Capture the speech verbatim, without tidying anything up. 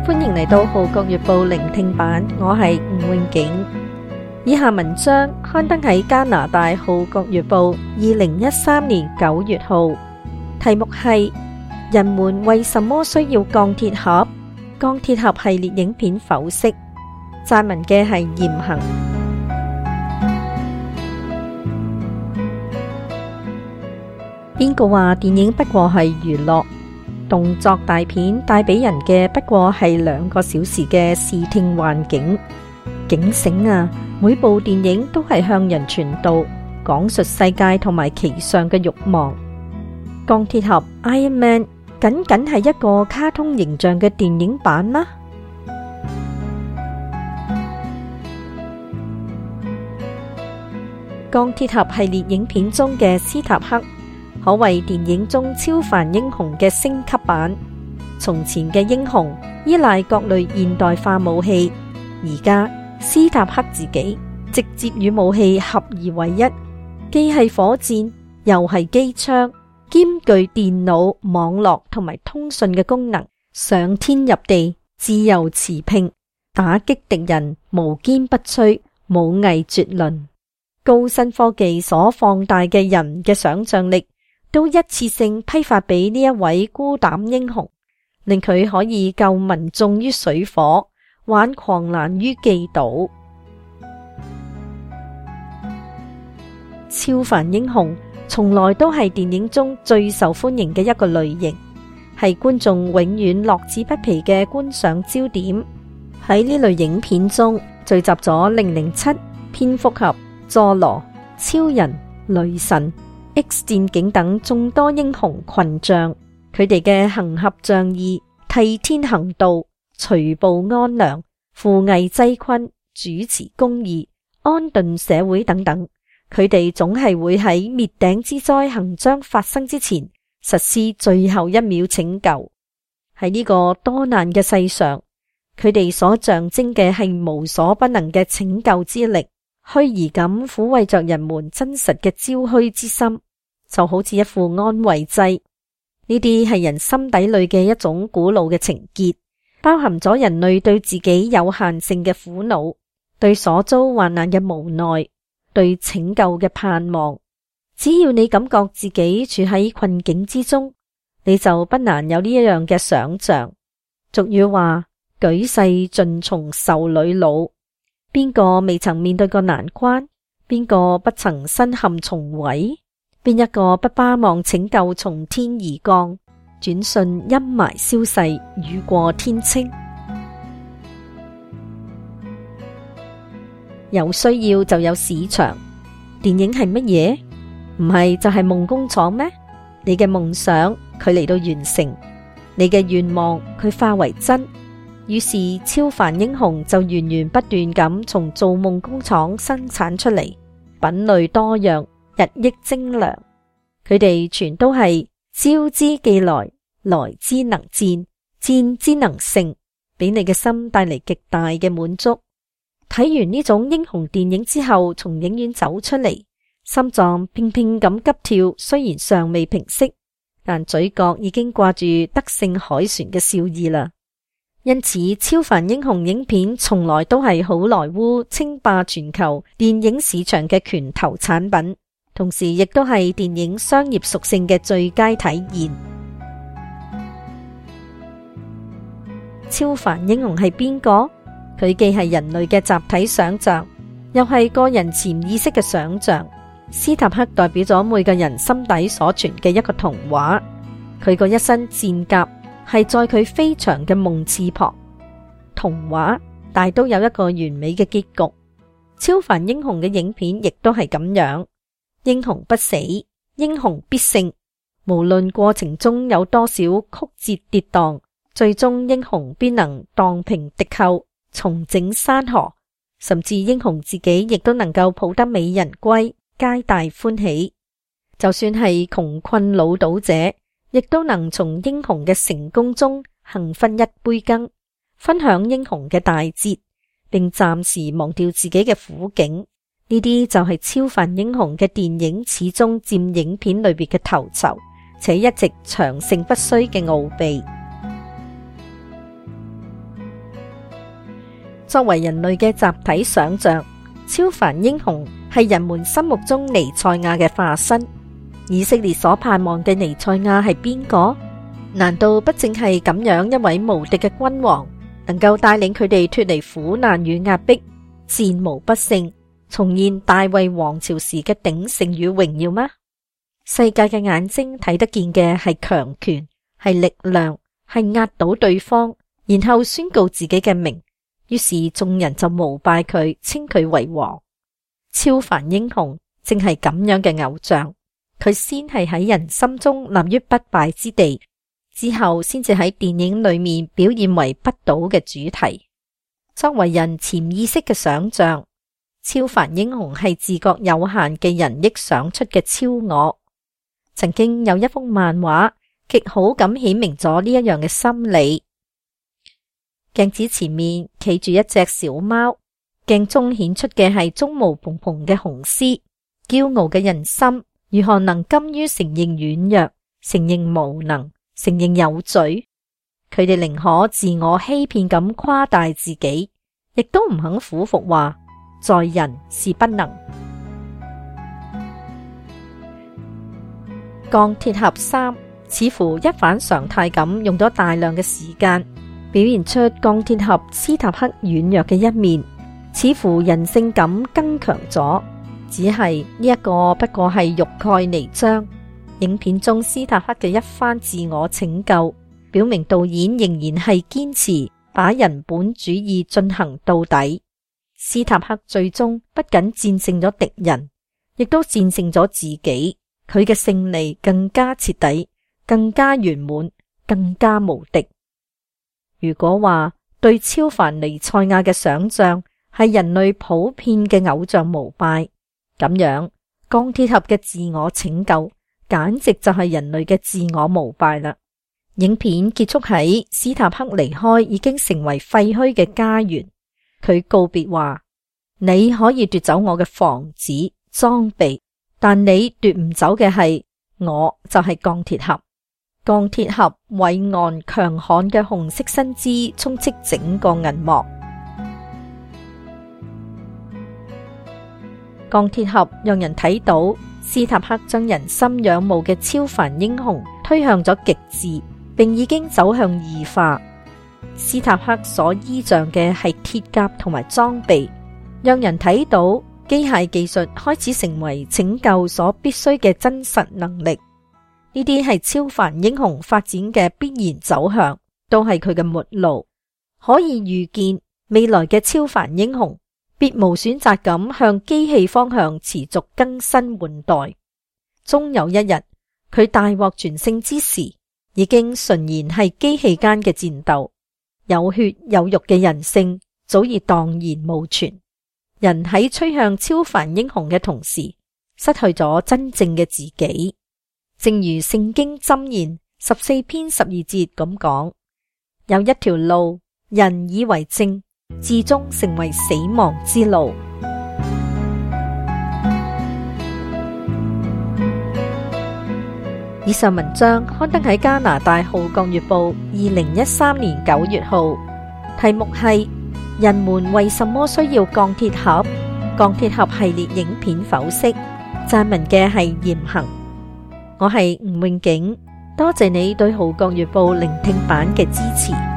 歡迎嚟到《號角月報》聆聽版，我係吳永景。以下文章刊登喺加拿大《號角月報》二零一三年九月號，題目係人們為什麼需要鋼鐵俠？鋼鐵俠系列影片剖析。撰文嘅係嚴恒。邊個話電影不過係娛樂？動作大片帶俾人嘅不過係兩個小時嘅視聽幻境。警醒啊！每部電影都係向人傳導，講述世界同埋其上嘅慾望。鋼鐵俠 Iron Man 僅僅係一個卡通形象嘅電影版嗎？鋼鐵俠系列影片中嘅斯塔克可謂電影中超凡英雄嘅升級版。從前嘅英雄依賴各類現代化武器，而家斯塔克自己直接與武器合而為一，既係火箭又係機槍，兼具電腦、網絡同埋通訊嘅功能，上天入地，自由馳騁，打擊敵人無堅不摧，武藝絕倫。高新科技所放大嘅人嘅想象力，都一次性批發俾呢一位孤膽英雄，令佢可以救民眾於水火，挽狂瀾於既倒。超凡英雄從來都係電影中最受歡迎嘅一個類型，係觀眾永遠樂此不疲嘅觀賞焦點。喺呢類影片中聚集咗零零七、蝙蝠俠、佐羅、超人、雷神、X 戰警等眾多英雄群像，佢哋嘅行俠仗義、替天行道、除暴安良、扶危濟困、主持公義、安頓社會等等，佢哋總係會喺滅頂之災行將發生之前，實施最後一秒拯救。喺呢個多難嘅世上，佢哋所象徵嘅係無所不能嘅拯救之力，虛擬咁撫慰着人們真實嘅焦虛之心，就好似一副安慰劑。呢啲係人心底裏嘅一種古老嘅情結，包含咗人類對自己有限性嘅苦惱，對所遭患難嘅無奈，對拯救嘅盼望。只要你感覺自己處喺困境之中，你就不難有呢一樣嘅想象。俗語話：舉世盡從受女老。邊個未曾面對過難關？邊個不曾身陷重圍？邊一個不巴望拯救從天而降，轉瞬陰霾消逝，雨過天青？有需要就有市場。電影係乜嘢？唔係就係夢工廠咩？你嘅夢想佢嚟到完成，你嘅願望佢化為真。於是超凡英雄就源源不斷咁從造夢工廠生產出嚟，品類多樣，日益精良。佢哋全都係招之既來，來之能戰，戰之能勝，俾你嘅心帶嚟極大嘅滿足。睇完呢種英雄電影之後，從影院走出嚟，心臟乒乒咁急跳，雖然尚未平息，但嘴角已經掛住得勝凱旋嘅笑意啦。因此，超凡英雄影片從來都係好萊塢稱霸全球電影市場嘅拳頭產品，同時亦都係電影商業屬性嘅最佳體現。超凡英雄係邊個？佢既係人類嘅集體想象，又係個人潛意識嘅想象。斯塔克代表咗每個人心底所存嘅一個童話，佢個一身戰甲係在佢飛翔嘅夢翅膀。童話大都有一個完美嘅結局，超凡英雄嘅影片亦都係咁樣。英雄不死，英雄必勝。無論過程中有多少曲折跌宕，最終英雄必能蕩平敵後，重整山河，甚至英雄自己亦都能夠抱得美人歸，皆大歡喜。就算係窮困潦倒者，亦都能從英雄嘅成功中幸分一杯羹，分享英雄嘅大捷，並暫時忘掉自己嘅苦境。呢啲就係超凡英雄嘅電影始終佔影片裏邊嘅頭籌，且一直長盛不衰嘅奧秘。 作為人類嘅集體想象，超凡英雄係人們心目中彌賽亞嘅化身。以色列所盼望嘅彌賽亞係邊個？難道不正係咁樣一位無敵嘅君王，能夠帶領佢哋脫離苦難與壓迫，戰無不勝，重現大衛王朝時嘅鼎盛與榮耀嗎？世界嘅眼睛睇得見嘅係強權，係力量，係壓倒對方，然後宣告自己嘅名，於是眾人就膜拜佢，稱佢為王。超凡英雄正係咁樣嘅偶像，佢先係喺人心中立於不敗之地，之後先至喺電影裏面表現為不倒嘅主題。作為人潛意識嘅想象，超凡英雄係自覺有限嘅人臆想出嘅超我。曾經有一幅漫畫極好咁顯明咗呢一樣嘅心理。鏡子前面企住一隻小貓，鏡中顯出嘅係鬃毛蓬蓬嘅雄獅。驕傲嘅人心如何能甘於承認軟弱，承認無能，承認有罪？佢哋寧可自我欺騙咁誇大自己，亦都唔肯俯伏話在人是不能。鋼鐵俠三似乎一反常態咁用咗大量嘅時間，表現出鋼鐵俠斯塔克軟弱嘅一面，似乎人性感更強咗。只係呢一個不過係欲蓋彌彰。影片中斯塔克嘅一番自我拯救，表明導演仍然係堅持把人本主義進行到底。斯塔克最終不僅戰勝咗敵人，亦都戰勝咗自己。佢嘅勝利更加徹底，更加圓滿，更加無敵。如果話對超凡彌賽亞嘅想象係人類普遍嘅偶像膜拜，咁樣鋼鐵俠嘅自我拯救簡直就係人類嘅自我膜拜啦。影片結束喺斯塔克離開已經成為廢墟嘅家園，佢告別話：你可以奪走我嘅房子、裝備，但你奪唔走嘅係我，就係鋼鐵俠。鋼鐵俠偉岸強悍嘅紅色身姿充斥整個銀幕。鋼鐵俠讓人睇到斯塔克將人心仰慕嘅超凡英雄推向咗極致，並已經走向異化。斯塔克所依仗嘅係鐵甲同埋裝備，讓人睇到機械技術開始成為拯救所必須嘅真實能力。呢啲係超凡英雄發展嘅必然走向，都係佢嘅末路。可以預見未來嘅超凡英雄別無選擇咁向機器方向持續更新換代。終有一日，佢大獲全勝之時，已經純然係機器間嘅戰鬥。有血有肉嘅人性早已蕩然無存。人喺趨向超凡英雄嘅同時，失去咗真正嘅自己。正如聖經箴言十四篇十二節咁講：有一條路，人以為正，至終成為死亡之路。以上文章刊登喺加拿大《號角月報》二零一三年九月號，題目係人們為什麼需要鋼鐵俠？鋼鐵俠系列影片剖析。撰文嘅係嚴行。我係吳詠景，多謝你對《號角月報》聆聽版嘅支持。